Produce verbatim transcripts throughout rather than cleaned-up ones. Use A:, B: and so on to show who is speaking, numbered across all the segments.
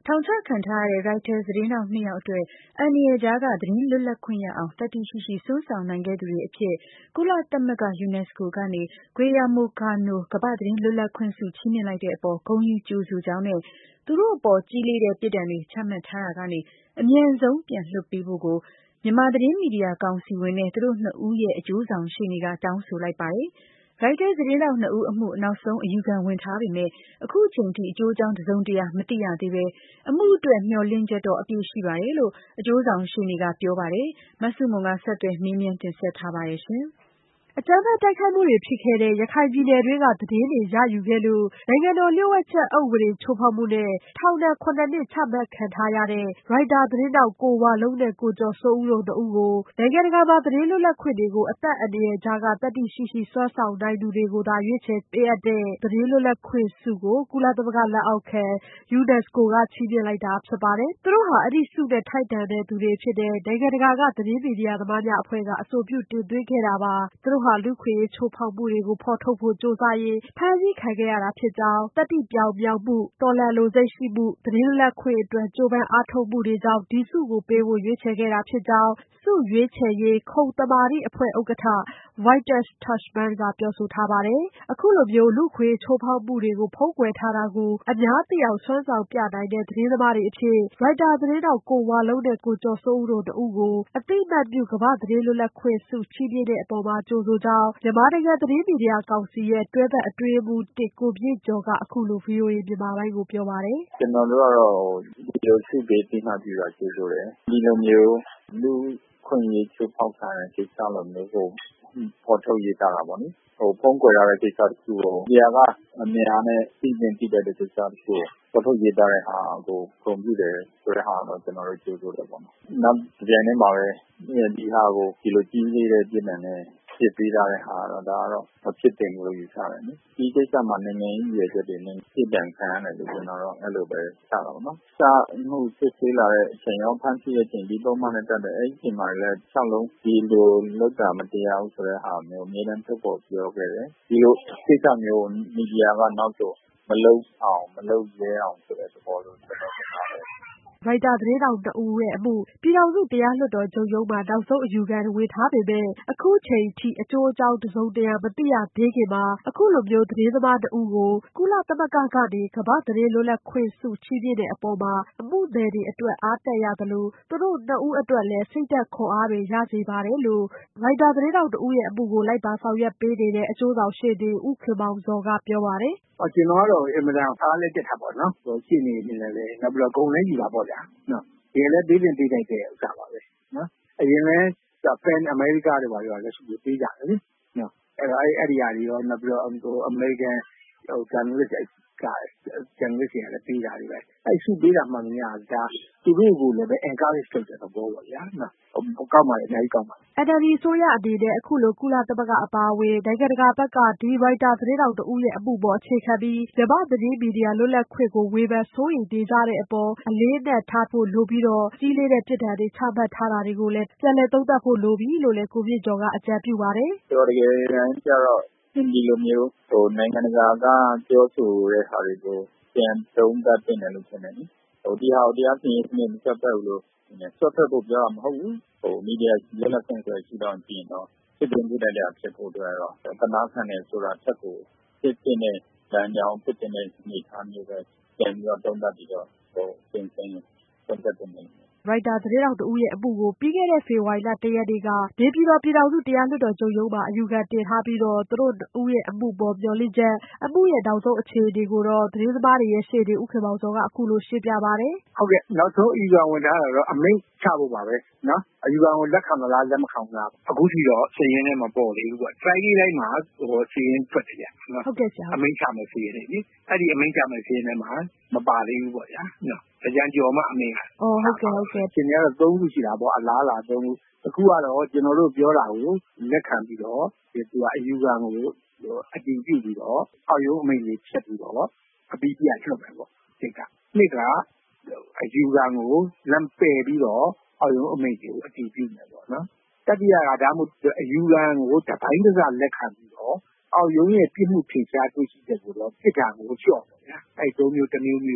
A: ထောင်ချခံထားရတဲ့ Reuters သတင်းထောက်နှစ်ယောက်အတွက်အန္တရာယ်ကြားကသတင်းလွတ်လပ်ခွင့်ရအောင်သတ္တိရှိရှိစွမ်းဆောင်နိုင်ခဲ့သူတွေအဖြစ်ကုလသမဂ္ဂ UNESCO ကနေ Guillermo Cano ကမ္ဘာ့သတင်းလွတ်လပ်ခွင့်ဆုချီးမြှင့်လိုက်တဲ့အပေါ်ဂုဏ်ယူကြိုဆိုကြောင်းနဲ့သူတို့အပေါ်ကြီးလေးတဲ့ပြစ်ဒဏ်တွေချမှတ်ထားရာကနေအမြန်ဆုံးပြန်လွှတ်ပေးဖို့ကိုမြန်မာသတင်းမီဒီယာကောင်စီဝင်နဲ့သူတို့နှစ်ဦးရဲ့အကျိုးဆောင်ရှေ့နေကတောင်းဆိုလိုက်ပါတယ်။ Reuters သတင်းထောက်နှစ်ဦးအမှုနောက်ဆုံးအယူခံဝင်ထားပေမဲ့အခုချိန်ထိအကျိုးအကြောင်းတစုံတရာမသိရသေးပဲအမှုအတွက်မျှော်လင့်ချက်တော့အပြည့်ရှိပါတယ်လို့အကျိုးဆောင်ရှေ့နေကပြောပါတယ်။မဆုမွန်ကဆက်သွယ်မေးမြန်းတင်ဆက်ထားပါတယ်ရှင်။
B: အကြမ်းဖက်တိုက်ခိုက်မှုတွေဖြစ်ခဲ့တဲ့ရခိုင်ပြည်နယ်တွင်းကသတင်းတွေရယူခဲ့လို့နိုင်ငံတော်လျှို့ဝှက်ချက်အက်ဥပဒေချိုးဖောက်မှုနဲ့ထောင်ဒဏ်ခုနှစ်ချမှတ်ခံထားရတဲ့ Reuters သတင်းထောက်ကိုဝလုံးနဲ့ကိုကျော်စိုးဦးတို့နှစ်ဦးကိုနိုင်ငံတကာမှာသတင်းလွတ်လပ်ခွင့်တွေကိုအသက်အန္တရာယ်ကြားကသတ္တိရှိရှိစွမ်းဆောင်နိုင်သူတွေကိုသာရွေးချယ်ပေးအပ်တဲ့သတင်းလွတ်လပ်ခွင့်ဆုကိုကုလသမဂ္ဂလက်အောက်ခံ UNESCO ကချီးမြှင့်လိုက်တာဖြစ်ပါတယ်။သူတို့ဟာအဲဒီဆုနဲ့ထိုက်တန်တဲ့သူတွေဖြစ်တယ်နိုင်ငံတကာကသတင်းမီဒီယာသမားများအဖွဲ့ကအဆိုပြုတင်သွင်းခဲ့တာပါ။သူတို့ဟာလူ့အခွင့်အရေးချိုးဖောက်မှုတွေကိုဖော်ထုတ်ဖို့ကြိုးစားရင်းဖမ်းဆီးခံခဲ့ရတာဖြစ်ကြောင်းသတ္တိပြောင်မြောက်မှုတော်လှန်လိုစိတ်ရှိမှုသတင်းလွတ်လပ်ခွင့်အတွက်ကြိုးပမ်းအားထုတ်မှုတွေကြောင့်ဒီဆုကိုပေးဖို့ရွေးချယ်ခဲ့တာဖြစ်ကြောင်းဆုရွေးချယ်ရေးခုံသမာဓိအဖွဲ့ဥက္ကဋ္ဌ Vitas Tuchman ကပြောဆိုထားပါတယ်။အခုလိုမျိုးလူ့အခွင့်အရေးချိုးဖောက်မှုတွေကိုဖုံးကွယ်ထားတာကိုအများသိအောင်စွမ်းဆောင်ပြနိုင်တဲ့သတင်းသမားတွေအဖြစ် Reuters သတင်းထောက်ကိုဝလုံးနဲ့ကိုကျော်စိုးဦးတို့နှစ်ဦးကိုအသိအမှတ်ပြုကမ္ဘာ့သတင်းလွတ်လပ်ခွင့်ဆုချီးမြှင့်တဲ့အပေါ်ကြိုဆိုကြောင်းမြန်မာနိုင်ငံသတင်းမီဒီယာကောင်စီရဲ့တွဲဖက်အတွင်းရေးမှူး ကိုမြင့်ကျော်ကအခုလို ဗွီအိုအေမြန်မာပိုင်းကိုပြောပါတယ်
C: ။ကျနော်တို့ကတော့ဒီလိုဆုပေးအသိအမှတ်ပြုတာကြိုဆိုတယ်။ဒီလိုမျိုးလူ့အခွင့်အရေးချိုးဖောက်ခံရတဲ့ကိစ္စလိုမျိုးကိုဖော်ထုတ်ရေးသားတာပေါ့နိ။ဖုံးကွယ်ထားတဲ့ကိစ္စတခုကိုမီဒီယာကအများနဲ့သိသင့်သိထိုက်တဲ့ကိစ္စတခုကိုဖော်ထုတ်ရေးသားတဲ့ဟာကိုဂုဏ်ပြုတယ်ဆိုတဲ့ဟာတော့ကျနော်တို့ကြိုဆိုတယ်ပေါ့နော်။နောက်တပြိုင်တည်းမှာပဲဒီဟာကိုဒီလိုကြီးလေးတဲ့ပြစ်ဒဏ်နဲ့အပြစ်ပေးထားတဲ့ဟာကတော့ဒါကတော့မဖြစ်သင့်ဘူးလို့ယူဆတယ်လေ။ဒီကိစ္စမှာနိုင်ငံရေးရည်ရွယ်ချက်တွေနဲ့ပြစ်ဒဏ်ခံရတယ်လို့ကျနော်တော့အဲလိုပဲယူဆတာပေါ့နော်။စမှုစစ်ဆေးလာတဲ့အချိန်ရောဖမ်းဆီးတဲ့အချိန်ဒီပုဒ်မနဲ့တပ်တဲ့အဲဒီအချိန်မှာလည်းတလျှောက်လုံးဒီလိုလုပ်တာမတရားဘူးဆိုတဲ့ဟာမျိုးအမြဲတမ်းထုတ်ဖော်ပြောခဲ့တယ်။ဒီလိုကိစ္စမျိုးမီဒီယာကနောက်ဆိုမလုပ်အောင်မလုပ်ရဲအောင်ဆိုတဲ့သဘောလို့ကျနော်မြင်ပါတယ်။
B: ရိုက်တာသတင်းထောက်နှစ်ဦးရဲ့အမှုပြည်ထောင်စုတရားလွှတ်တော်ချုပ်ရုံးမှာနောက်ဆုံးအယူခံဝင်ထားပေမဲ့အခုချိန်ထိအကျိုးအကြောင်းတစုံတရာမသိရသေးခင်မှာအခုလိုမျိုးသတင်းသမားနှစ်ဦးကိုကုလသမဂ္ဂကနေကမ္ဘာ့သတင်းလွတ်လပ်ခွင့်ဆုချီးမြှင့်တဲ့အပေါ်မှာအမှုသည်တွေအတွက်အားတက်ရသလိုသူတို့နှစ်ဦးအတွက်လည်းစိတ်ဓာတ်ခွန်အားတွေရစေပါတယ်လို့ရိုက်တာသတင်းထောက်နှစ်ဦးရဲ့အမှုကိုလိုက်ပါဆောင်ရွက်ပေးနေတဲ့အကျိုးဆောင်ရှေ့နေဦးခင်မောင်ဇော်ကပြောပါတယ်
D: ။ကျနော်ကတော့အင်မတန်အားလည်းတက်တာပေါ့နော်။ရှေ့နေအနေနဲ့လည်းနောက်ပြီးတော့ဂုဏ်လည်းယူတာပေါ့ဗျာနော်။တကယ်လည်းပေးသင့်ပေးထိုက်တဲ့ဥစ္စာပါပဲနော်။အရင်လည်းပန်အမေရိကတွေဘာတွေကလည်းဆုတွေပေးကြတယ်လေနော်။အဲ့တော့အဲ့ဒီဟာတွေရောနောက်ပြီးတော့အမေရိကန်ဂျာနယ်လစ်ကဂျာနယ်လစ်တွေကလည်းပေးတာတွေပဲ။အဲ့ဆုပေးတာမှန်များဒါသူတို့ကိုလည်းပဲ encourage လုပ်တဲ့သဘောပေါ့ဗျာနော်။ကောင်းပါလေအများကြီးကောင်းပါ
B: အန်အယ်လ်ဒီအစိုးရအနေနဲ့အခုလိုကုလသမဂ္ဂအပါအဝင်နိုင်ငံတကာဘက်ကဒီရိုက်တာသတင်းထောက်တစ်ဦးရဲ့အမှုပေါ်အခြေခံပြီးမြန်မာသတင်းမီဒီယာလွတ်လပ်ခွင့်ကိုဝေဖန်စိုးရိမ်နေကြတဲ့အပေါ်အလေးအနက်ထားဖို့လိုပြီးတော့ကြီးလေးတဲ့ပြစ်ဒဏ်တွေချမှတ်ထားတာတွေကိုလည်းပြန်လည်သုံးသပ်ဖို့လိုပြီလို့လည်းကိုမြင့်ကျော်ကအကြံပြုပါတယ်
C: ။ဆိုတော့တကယ်တမ်းကျတော့ဒီလိုမျိုးဟိုနိုင်ငံတကာကပြောဆိုတဲ့ဟာတွေကိုပြန်သုံးသပ်တင်တယ်လို့ထင်တယ်နိ။ဟိုဒီဟာကိုတရားစီရင်ရေးမဆက်သက်ဘူးလို့ဆွတ်ဖက်ဖို့ပြောတာမဟုတ်ဘူးဟိုမီဒီယာလွတ်လပ်ခွင့်ဆိုရှိတော့ပြင်တော့ဖြစ်တင်ပြတဲ့ဖြစ်ဖို့အတွက်တော့တနာခံနေဆိုတာချက်ကိုဖြစ်တင်တဲ့လမ်းကြောင်းဖြစ်တင်တဲ့အနေအထားမျိုးပဲပြန်ပြီးတော့သုံးသပ်ပြီးတော့ဟိုပြင်ဆင်သုံးသပ်တင်တယ်
B: ရိုက်တာသတင်းထောက်တဦးရဲ့အမှုကိုပြီးခဲ့တဲ့ဖေဖော်ဝါရီလတရက်နေ့ကနေပြည်တော်ပြည်ထောင်စုတရားလွှတ်တော်ချုပ်ရုံးမှာအယူခံတင်ထားပြီးတော့သူတို့ဦးရဲ့အမှုပေါ်မျှော်လင့်ချက်အမှုရဲ့နောက်ဆုံးအခြေအနေကိုတော့သတင်းသမားတွေရဲ့ရှေ့နေဦးခင်မောင်စောကအခုလိုရှင်းပြပါတယ်
D: ။ဟုတ်ကဲ့နောက်ဆုံးအယူခံဝင်ထားတာတော့အမိန့်ချဖို့ပါပဲနော်အယူခံကိုလက်ခံမလားလက်မခံဘူးလားအခုထိတော့စီရင်နဲ့မပေါ်သေးဘူးပေါ့ Friday တိုင်းမှာဟိုစီရင်ထွက်တယ်ဗျ
B: နော်ဟုတ်ကဲ့ဆရာ
D: အမိန့်ချမယ်စီရင်နေပြီအဲ့ဒီအမိန့်ချမယ်စီရင်ထဲမှာမပါသေးဘူးပေါ့ဗျာနော်အကြံကြော်မှအမိန့်
B: အော်ဟုတ်ကဲ့ဟုတ်ကဲ့
D: ရှင်ကတော့သုံးခုရှိတာပေါ့အလားလာသုံးခုအခုကတော့ကျွန်တော်တို့ပြောတာကိုလက်ခံပြီးတော့ဒီသူကအယူခံကိုအတည်ပြုပြီးတော့အောက်ရုံးအမိန့်လေးချက်ပြီးတော့အပြီးပြချုပ်မယ်ပေါ့ဒီကနေ့ကအယူခံကိုလမ်းပယ်ပြီးတော့အောက်ရုံးအမိန့်ကိုအတည်ပြုမယ်ပေါ့နော်တတိယကဒါမှမဟုတ်အယူခံကိုတပိုင်းတစလက်ခံပြီးတော့အောက်ရုံးရဲ့ပြစ်မှုထင်ရှားတွေ့ရှိချက်ကိုတော့ပြစ်ဒဏ်ကိုလျှော့ပေါ့ဗျာအဲသုံးမျိုးတစ်မျိုးမျိုးပေါ့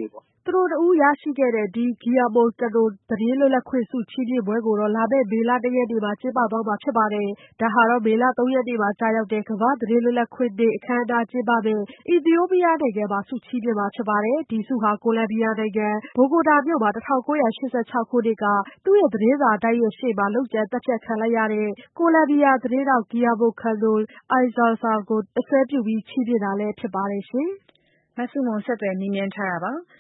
B: သူတို့နှစ်ဦးရရှိခဲ့တဲ့ ဒီ Guillermo Cano သတင်းလွတ်လပ်ခွင့်ဆုချီးမြှင့်ပွဲကိုတော့ လာမယ့်မေလ ၁ ရက်နေ့မှာကျင်းပသွားမှာဖြစ်ပါတယ်။ ဒါဟာ မေလ ၃ ရက်နေ့မှာကျရောက်တဲ့ ကမ္ဘာ့သတင်းလွတ်လပ်ခွင့်နေ့အခမ်းအနားကျင်းပမယ့် အီသီယိုးပီးယားနိုင်ငံမှာ ဆုချီးမြှင့်မှာဖြစ်ပါတယ်။ ဒီဆုဟာ ကိုလံဘီယာနိုင်ငံ ဘိုဂိုတာမြို့မှာ ၁၉၈၆ ခုနှစ်က သူ့ရဲ့သတင်းစာတိုက်ရဲ့ရှေ့မှာ လုပ်ကြံသတ်ဖြတ်ခံလိုက်ရတဲ့ ကိုလံဘီယာသတင်းထောက် Guillermo Cano Ayala ကိုအစွဲပြုပြီးချီးမြှင့်တာလည်းဖြစ်ပါတယ်ရှင်။
A: မဆုမွန် ဆက်သွယ်မေးမြန်းထားတာပါ။